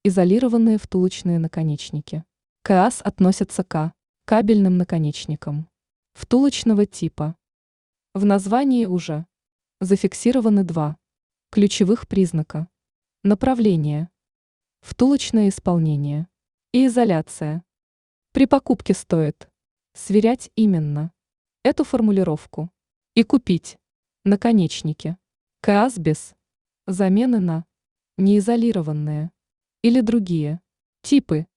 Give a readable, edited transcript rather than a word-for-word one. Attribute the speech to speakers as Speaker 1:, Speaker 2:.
Speaker 1: изолированные втулочные наконечники. КААС относятся к кабельным наконечникам втулочного типа. В названии уже зафиксированы два ключевых признака: направление, втулочное исполнение и изоляция. При покупке стоит сверять именно эту формулировку и купить наконечники КААС без замены на неизолированные или другие типы